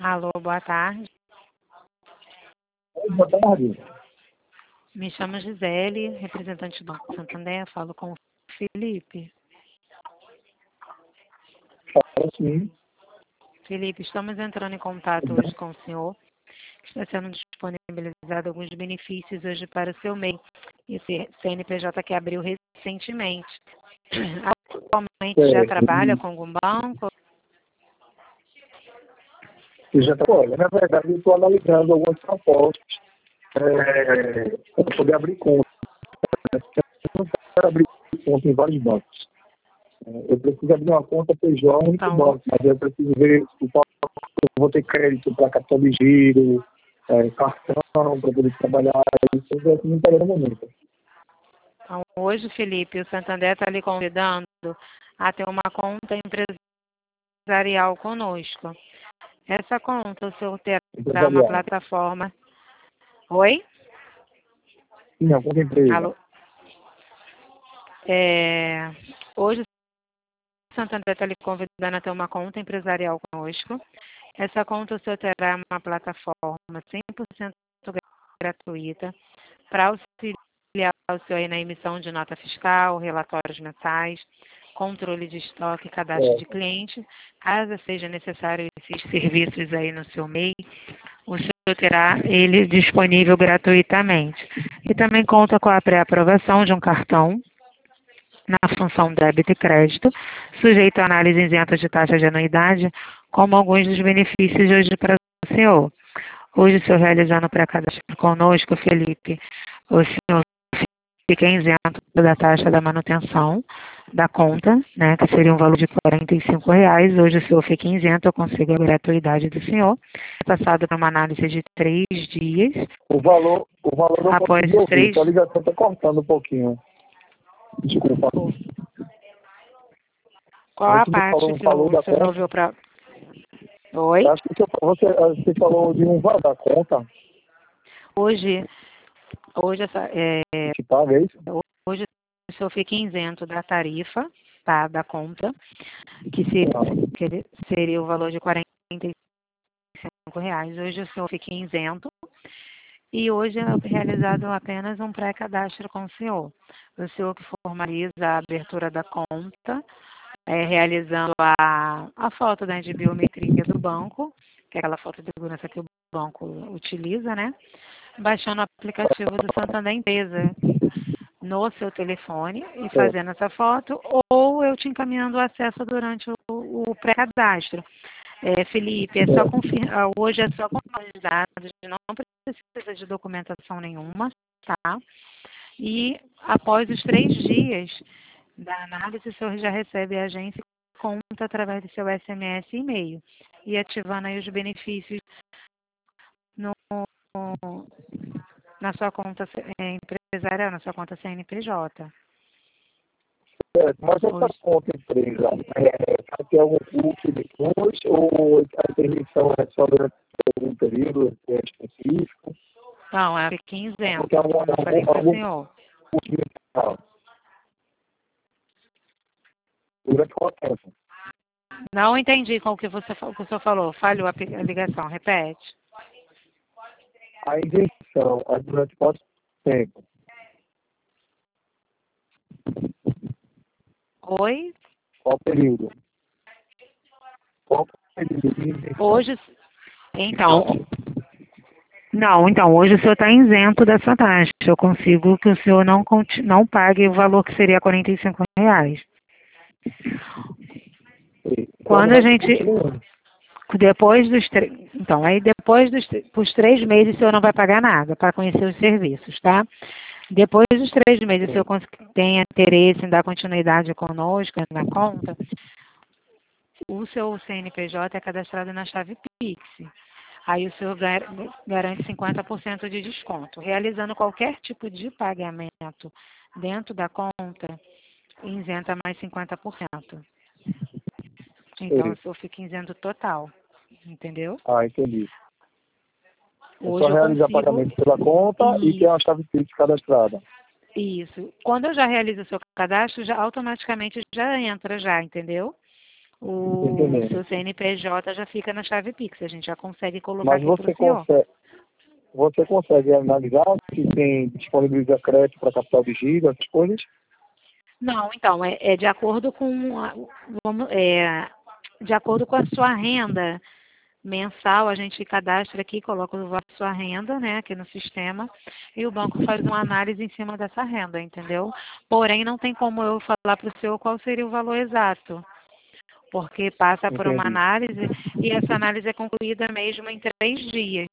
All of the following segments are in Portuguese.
Alô, boa tarde. Boa tarde. Me chamo Gisele, representante do Banco Santander. Falo com o Felipe. Fala sim. Felipe, estamos entrando em contato hoje com o senhor. Está sendo disponibilizado alguns benefícios hoje para o seu MEI. Esse CNPJ que abriu recentemente. Atualmente já trabalha com algum banco? Eu já olha, na verdade, eu estou analisando algumas propostas para poder abrir conta. Eu não quero abrir conta em vários bancos. Eu preciso abrir uma conta PJ em um único banco, mas eu preciso ver o qual eu vou ter crédito para capital de giro, cartão para poder trabalhar. Isso é o que me interessa no momento. Então, hoje, Felipe, o Santander está lhe convidando a ter uma conta empresarial conosco. Essa conta, o senhor terá uma plataforma. Oi? Não, conta empresa. Alô? Hoje, o Santander está lhe convidando a ter uma conta empresarial conosco. Essa conta, o senhor terá uma plataforma 100% gratuita para auxiliar o senhor aí na emissão de nota fiscal, relatórios mensais, controle de estoque, cadastro de cliente. Caso seja necessário esses serviços aí no seu MEI, o senhor terá ele disponível gratuitamente. E também conta com a pré-aprovação de um cartão na função débito e crédito, sujeito a análise isenta de taxa de anuidade, como alguns dos benefícios hoje para o senhor. Hoje, o senhor realizando o pré-cadastro conosco, Felipe, o senhor fica isento da taxa da manutenção da conta, né, que seria um valor de R$ 45. Hoje o senhor fica isento, eu consigo a gratuidade do senhor. Passado por uma análise de 3 dias. O valor não após pode os 3... A ligação está cortando um pouquinho. Desculpa. Qual a parte que o senhor não ouviu para... Oi? Acho que você falou de um valor da conta. Hoje essa, que paga isso? Hoje o senhor fica isento da tarifa, tá, da conta, que seria o valor de R$ 45. Hoje o senhor fica isento. E hoje é realizado apenas um pré-cadastro com o senhor. O senhor que formaliza a abertura da conta, realizando a foto da biometria do banco, que é aquela foto de segurança que o banco utiliza, né? Baixando o aplicativo do Santander Empresa no seu telefone e fazendo essa foto, ou eu te encaminhando o acesso durante o pré-cadastro. Felipe, hoje é só confirmar os dados, não precisa de documentação nenhuma, tá? E após os 3 dias da análise, o senhor já recebe a agência e conta através do seu SMS e e-mail, e ativando aí os benefícios na sua conta empresarial, na sua conta CNPJ. Mas essa conta empresa, vai ter algum custo depois ou a permissão é só durante algum período específico? Não, fica isento, como eu falei para o senhor. Durante quanto tempo? Não entendi com o que o senhor falou. Falhou a ligação. Repete. A isenção é durante quanto tempo? Oi? Qual período? Qual período de isenção? Hoje, então... Não, então, hoje o senhor está isento dessa taxa. Eu consigo que o senhor não pague o valor que seria R$ 45. Quando a gente... Depois dos 3... Então, aí depois dos 3 meses o senhor não vai pagar nada para conhecer os serviços, tá? Depois dos 3 meses, se eu tem interesse em dar continuidade conosco na conta, o seu CNPJ é cadastrado na chave Pix. Aí o senhor garante 50% de desconto. Realizando qualquer tipo de pagamento dentro da conta, isenta mais 50%. Então o senhor fica isento total. Entendeu? Entendi. Hoje só realizar pagamento pela conta e ter uma chave Pix cadastrada. Isso. Quando eu já realizo o seu cadastro, automaticamente já entra, entendeu? O Entendendo. seu CNPJ já fica na chave Pix, a gente já consegue colocar Mas aqui para o senhor. você consegue analisar se tem disponibiliza crédito para capital de giro, essas coisas? Não, então, é de acordo com de acordo com a sua renda mensal, a gente cadastra aqui, coloca a sua renda, né, aqui no sistema, e o banco faz uma análise em cima dessa renda, entendeu? Porém, não tem como eu falar para o senhor qual seria o valor exato, porque passa por uma Entendi. análise e essa análise é concluída mesmo em 3 dias.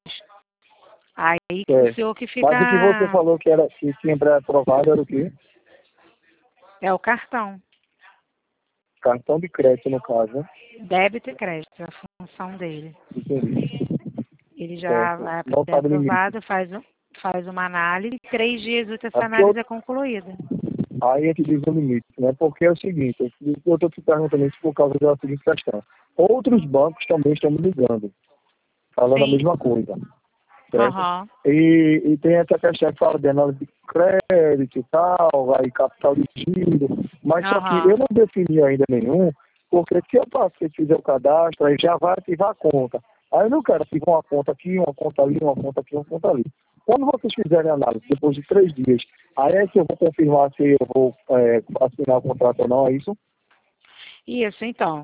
Aí que o É. senhor que Mas o que você fica falou que tinha pré-aprovado era o quê? é o cartão, Cartão de crédito, no caso, né? débito e crédito, é a função dele. Entendi. Ele já Certo. vai Não ser sabe limite. aprovado, faz uma análise, 3 dias úteis É essa porque análise é concluída. aí a gente diz o limite, né? Porque é o seguinte, eu estou te perguntando isso por causa da seguinte questão. Outros bancos também estão me ligando, falando a Sim, mesma coisa, certo? aham, E tem essa questão que fala de análise de crédito e tal, aí capital de giro, mas só que aham. eu não defini ainda nenhum, porque se eu passei, fizer o cadastro, aí já vai ativar a conta. Aí eu não quero ativar uma conta aqui, uma conta ali, uma conta aqui, uma conta ali. Quando vocês fizerem a análise, depois de 3 dias, aí é que eu vou confirmar se eu vou assinar o contrato ou não, é isso? Isso, então,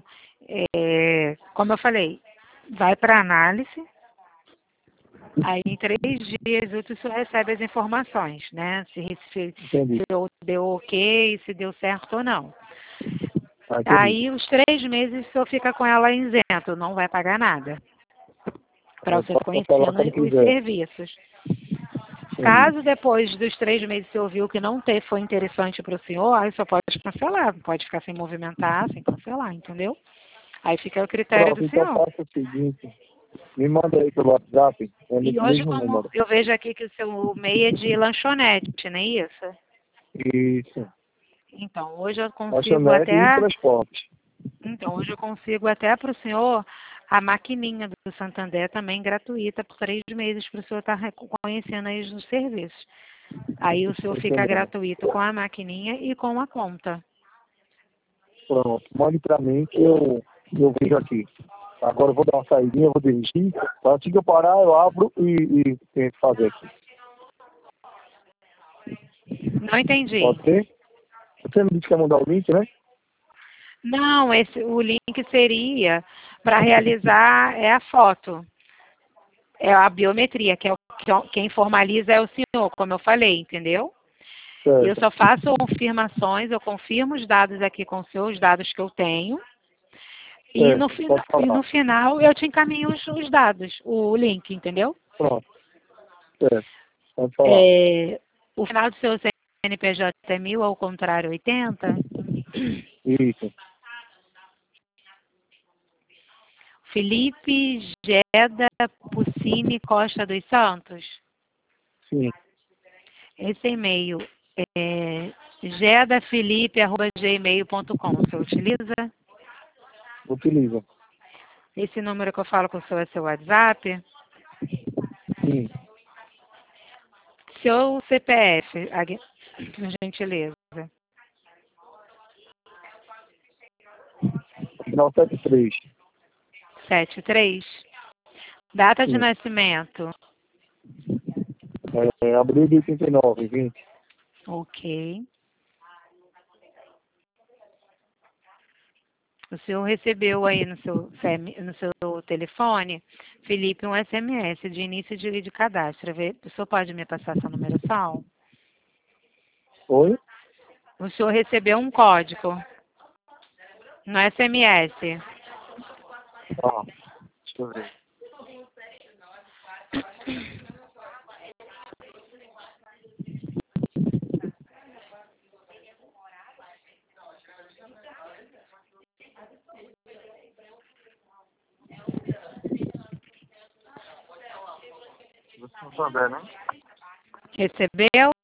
como eu falei, vai para análise, aí em 3 dias úteis você recebe as informações, né? Se Entendi. deu ok, se deu certo ou não. Ah, entendi. Aí os 3 meses o senhor fica com ela isento, não vai pagar nada, para Eu você posso cancelar conhecendo quando os quiser. serviços. Entendi. Caso depois dos 3 meses o senhor viu que não foi interessante para o senhor, aí só pode cancelar, pode ficar sem movimentar, sem cancelar, entendeu? Aí fica a critério Pronto, do então senhor. faça o seguinte, me manda aí pelo WhatsApp, é E nesse hoje, mesmo como número. eu vejo aqui que o seu MEI é de lanchonete, não é isso? Isso. Então, hoje eu consigo Lanchonete e até, transporte. então, hoje eu consigo até para o senhor a maquininha do Santander também gratuita por 3 meses para o senhor estar conhecendo aí os serviços. Aí o senhor fica Entendeu? gratuito com a maquininha e com a conta. Pronto, mande para mim que eu vejo aqui. Agora eu vou dar uma saidinha, eu vou dirigir. Assim que eu parar, eu abro e tento fazer aqui. Não entendi. Pode ser? Você me disse que ia mandar o link, né? Não, o link seria para realizar a foto, é a biometria, quem formaliza é o senhor, como eu falei, entendeu? Eu Certo. só faço confirmações, eu confirmo os dados aqui com o senhor, os dados que eu tenho, e Certo, pode no falar. final eu te encaminho os dados, o link, entendeu? Pronto, certo, pode falar. É, o final do seu CNPJ é 1000, ao contrário, 80. Isso, Felipe Geda Pucini Costa dos Santos. sim, Esse e-mail é gedafelipe@gmail.com. Você utiliza? utiliza. Esse número que eu falo com o senhor é seu WhatsApp? Sim, Seu CPF, por gentileza. final 73. 73. Data de Sim, nascimento. abril de 89, 20. Ok. O senhor recebeu aí no seu telefone, Felipe, um SMS de início de cadastro. O senhor pode me passar essa numeração? Oi? O senhor recebeu um código no SMS. Ah, deixa eu ver. Você não souber, né? Recebeu?